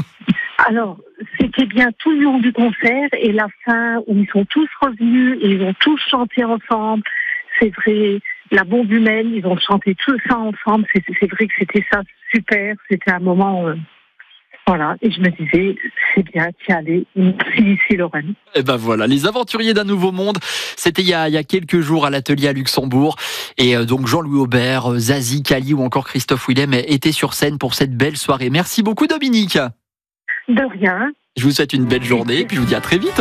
Alors c'était bien tout le long du concert et la fin où ils sont tous revenus et ils ont tous chanté ensemble. C'est vrai. La bombe humaine, ils ont chanté tout ça ensemble. C'est, c'est vrai que c'était ça super. C'était un moment, euh, voilà. Et je me disais, c'est bien, tiens, allez, merci ici Lorraine. Et ben voilà, les aventuriers d'un nouveau monde. C'était il y a, il y a quelques jours à l'atelier à Luxembourg. Et euh, donc Jean-Louis Aubert, Zazie, Kali ou encore Christophe Willem étaient sur scène pour cette belle soirée. Merci beaucoup Dominique. De rien. Je vous souhaite une belle journée et puis je vous dis à très vite.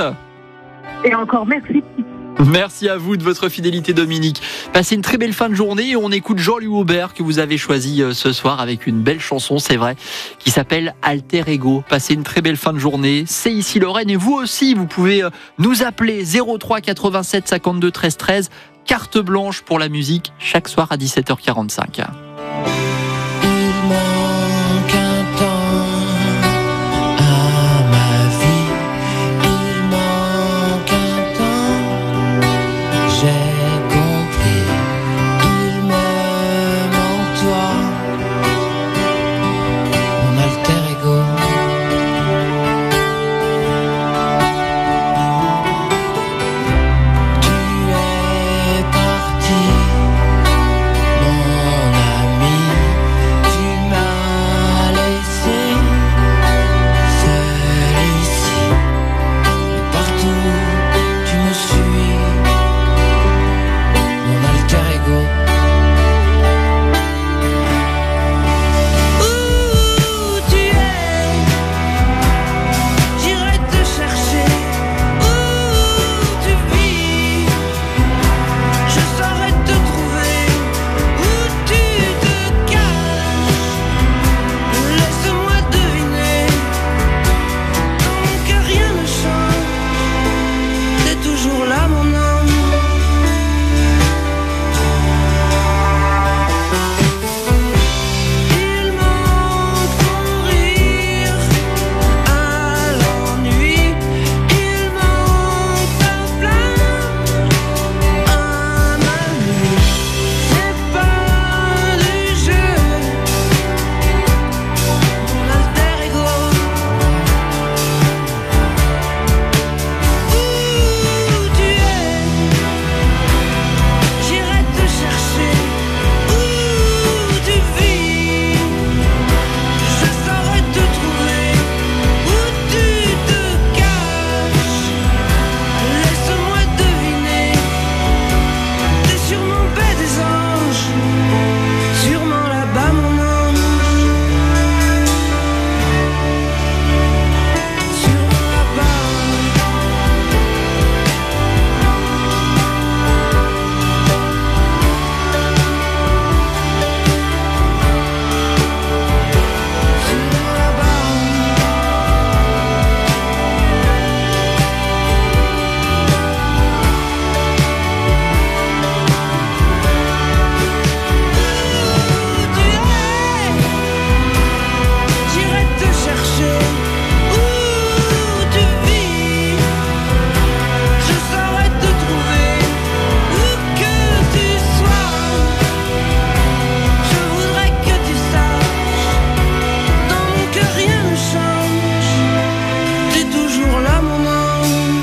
Et encore merci. Merci à vous de votre fidélité Dominique. Passez une très belle fin de journée et on écoute Jean-Louis Aubert que vous avez choisi ce soir avec une belle chanson, c'est vrai, qui s'appelle Alter Ego. Passez une très belle fin de journée. C'est ici Lorraine et vous aussi, vous pouvez nous appeler zéro trois quatre-vingt-sept cinquante-deux treize treize. Carte blanche pour la musique chaque soir à dix-sept heures quarante-cinq. Mon ami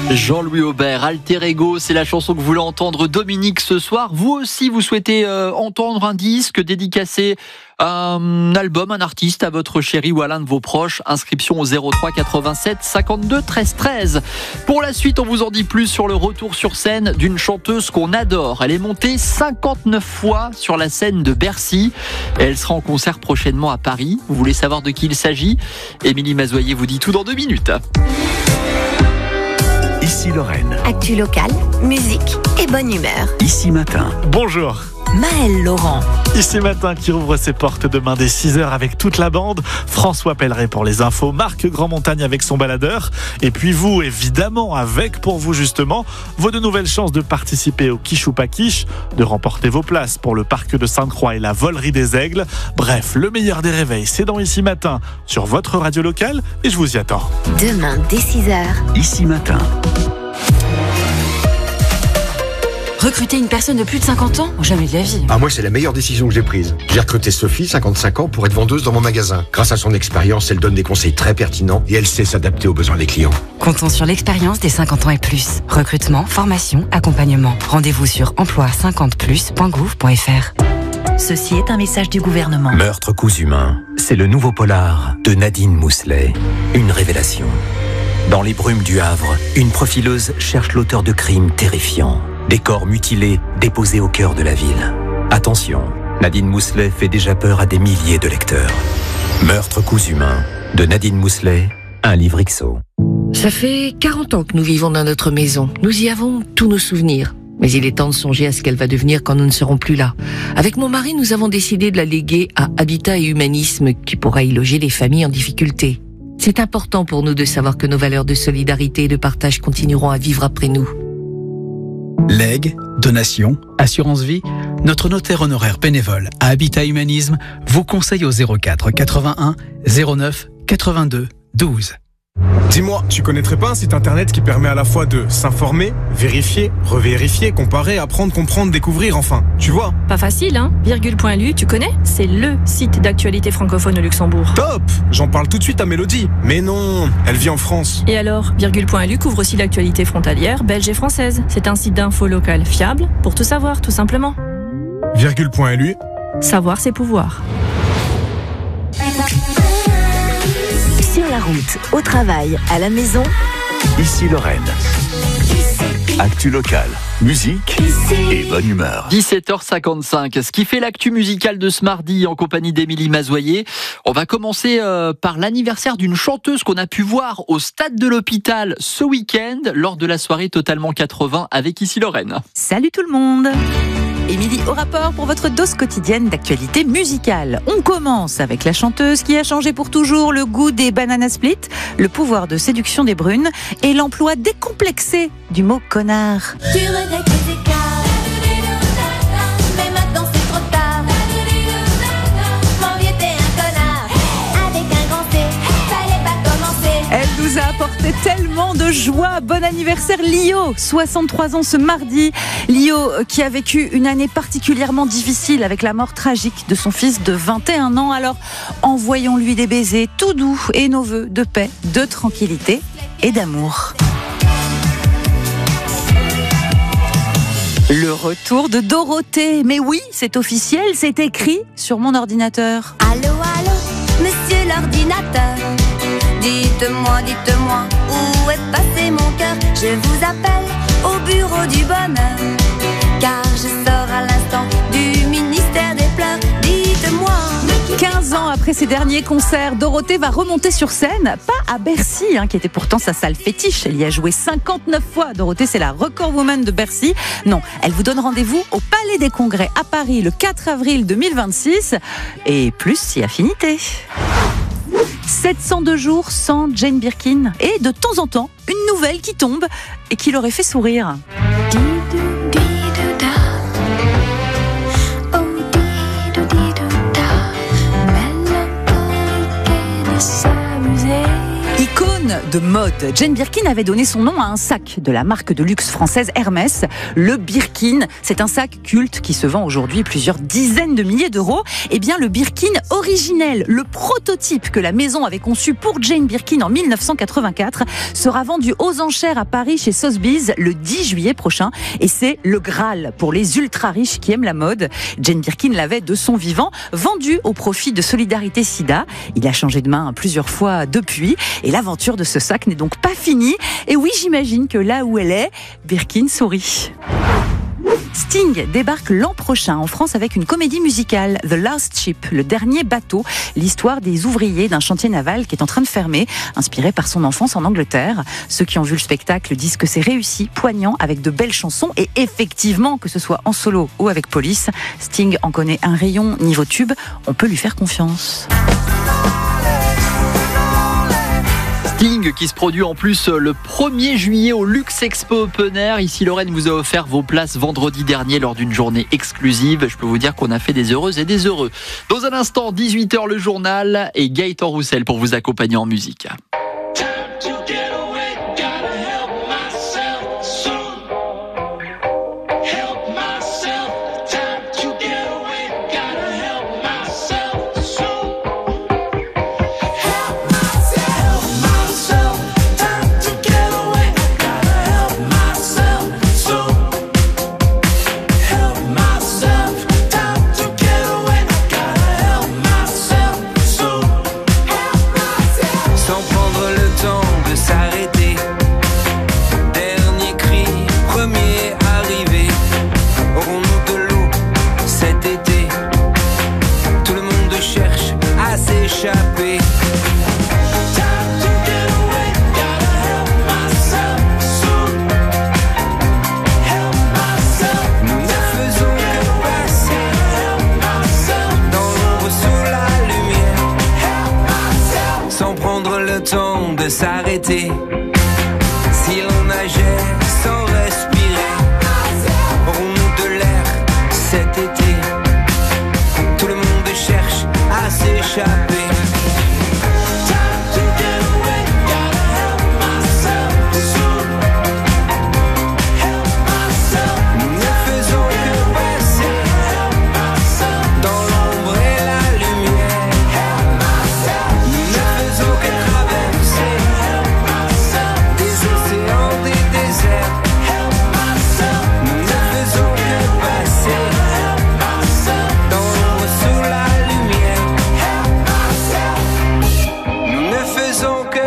Jean-Louis Aubert, Alter Ego, c'est la chanson que vous voulez entendre. Dominique, ce soir, vous aussi, vous souhaitez euh, entendre un disque, dédicacer un album, un artiste à votre chéri ou à l'un de vos proches. Inscription au zéro trois quatre-vingt-sept cinquante-deux treize treize. Pour la suite, on vous en dit plus sur le retour sur scène d'une chanteuse qu'on adore. Elle est montée cinquante-neuf fois sur la scène de Bercy. Et elle sera en concert prochainement à Paris. Vous voulez savoir de qui il s'agit? Émilie Mazoyer vous dit tout dans deux minutes. Ici Lorraine. Actu locale, musique et bonne humeur. Ici Matin. Bonjour. Maël Laurent. Ici Matin qui rouvre ses portes demain dès six heures avec toute la bande. François Pelleret pour les infos, Marc Grandmontagne avec son baladeur. Et puis vous, évidemment, avec pour vous justement vos deux nouvelles chances de participer au Quiche ou pas Quiche, de remporter vos places pour le parc de Sainte-Croix et la volerie des Aigles. Bref, le meilleur des réveils, c'est dans Ici Matin sur votre radio locale et je vous y attends. Demain dès six heures. Ici Matin. Recruter une personne de plus de cinquante ans? Jamais de la vie. Ah, moi, c'est la meilleure décision que j'ai prise. J'ai recruté Sophie, cinquante-cinq ans, pour être vendeuse dans mon magasin. Grâce à son expérience, elle donne des conseils très pertinents et elle sait s'adapter aux besoins des clients. Comptons sur l'expérience des cinquante ans et plus. Recrutement, formation, accompagnement. Rendez-vous sur emploi cinquante plus point gouv point f r. Ceci est un message du gouvernement. Meurtre coups humains, c'est le nouveau polar de Nadine Mousselet. Une révélation. Dans les brumes du Havre, une profileuse cherche l'auteur de crimes terrifiants. Des corps mutilés déposés au cœur de la ville. Attention, Nadine Mousselet fait déjà peur à des milliers de lecteurs. Meurtre coups humains de Nadine Mousselet, un livre X O. Ça fait quarante ans que nous vivons dans notre maison. Nous y avons tous nos souvenirs. Mais il est temps de songer à ce qu'elle va devenir quand nous ne serons plus là. Avec mon mari, nous avons décidé de la léguer à Habitat et Humanisme, qui pourra y loger les familles en difficulté. C'est important pour nous de savoir que nos valeurs de solidarité et de partage continueront à vivre après nous. Legs, donations, assurance vie, notre notaire honoraire bénévole à Habitat Humanisme vous conseille au zéro quatre quatre-vingt-un zéro neuf quatre-vingt-deux douze. Dis-moi, tu connaîtrais pas un site internet qui permet à la fois de s'informer, vérifier, revérifier, comparer, apprendre, comprendre, découvrir, enfin, tu vois? Pas facile, hein? Virgule point L U, tu connais? C'est LE site d'actualité francophone au Luxembourg. Top! J'en parle tout de suite à Mélodie. Mais non, elle vit en France. Et alors? Virgule point L U couvre aussi l'actualité frontalière, belge et française. C'est un site d'info local fiable pour tout savoir, tout simplement. Virgule point L U. Savoir, c'est pouvoir. Sur la route, au travail, à la maison. Ici Lorraine. Actu locale, musique et bonne humeur. dix-sept heures cinquante-cinq, ce qui fait l'actu musicale de ce mardi en compagnie d'Émilie Mazoyer. On va commencer euh, par l'anniversaire d'une chanteuse qu'on a pu voir au Stade de l'Hôpital ce week-end lors de la soirée Totalement quatre-vingts avec Ici Lorraine. Salut tout le monde! Émilie au rapport pour votre dose quotidienne d'actualité musicale. On commence avec la chanteuse qui a changé pour toujours le goût des banana split, le pouvoir de séduction des brunes et l'emploi décomplexé du mot connard. Tu regrettes les écarts, mais maintenant c'est trop tard. Mon vieux t'es un connard, avec un grand C, fallait pas commencer. Elle nous a apporté tellement de joie. Bon anniversaire Lio, soixante-trois ans ce mardi. Lio qui a vécu une année particulièrement difficile avec la mort tragique de son fils de vingt et un ans. Alors envoyons-lui des baisers tout doux et nos vœux de paix, de tranquillité et d'amour. Le retour de Dorothée. Mais oui, c'est officiel, c'est écrit sur mon ordinateur. Allô, allô, monsieur l'ordinateur. Dites-moi, dites-moi, où est passé mon cœur? Je vous appelle au bureau du bonheur, car je sors à l'instant du ministère des pleurs. Dites-moi. quinze ans après ses derniers concerts, Dorothée va remonter sur scène, pas à Bercy, hein, qui était pourtant sa salle fétiche. Elle y a joué cinquante-neuf fois. Dorothée, c'est la record woman de Bercy. Non, elle vous donne rendez-vous au Palais des Congrès à Paris le quatre avril deux mille vingt-six. Et plus si affinité. sept cent deux jours sans Jane Birkin. Et de temps en temps, une nouvelle qui tombe et qui l'aurait fait sourire. Icône icône de mode. Jane Birkin avait donné son nom à un sac de la marque de luxe française Hermès, le Birkin. C'est un sac culte qui se vend aujourd'hui plusieurs dizaines de milliers d'euros. Eh bien, le Birkin originel, le prototype que la maison avait conçu pour Jane Birkin en mille neuf cent quatre-vingt-quatre, sera vendu aux enchères à Paris chez Sotheby's le dix juillet prochain. Et c'est le Graal pour les ultra riches qui aiment la mode. Jane Birkin l'avait de son vivant vendu au profit de Solidarité Sida. Il a changé de main plusieurs fois depuis et l'aventure de ce sac n'est donc pas finie. Et oui, j'imagine que là où elle est, Birkin sourit. Sting débarque l'an prochain en France avec une comédie musicale, The Last Ship, le dernier bateau, l'histoire des ouvriers d'un chantier naval qui est en train de fermer, inspiré par son enfance en Angleterre. Ceux qui ont vu le spectacle disent que c'est réussi, poignant, avec de belles chansons et effectivement, que ce soit en solo ou avec Police, Sting en connaît un rayon niveau tube, on peut lui faire confiance. Sting qui se produit en plus le premier juillet au Luxe Expo Open Air. Ici, Lorraine vous a offert vos places vendredi dernier lors d'une journée exclusive. Je peux vous dire qu'on a fait des heureuses et des heureux. Dans un instant, dix-huit heures le journal et Gaëtan Roussel pour vous accompagner en musique. S'arrêter si on nageait sans respirer.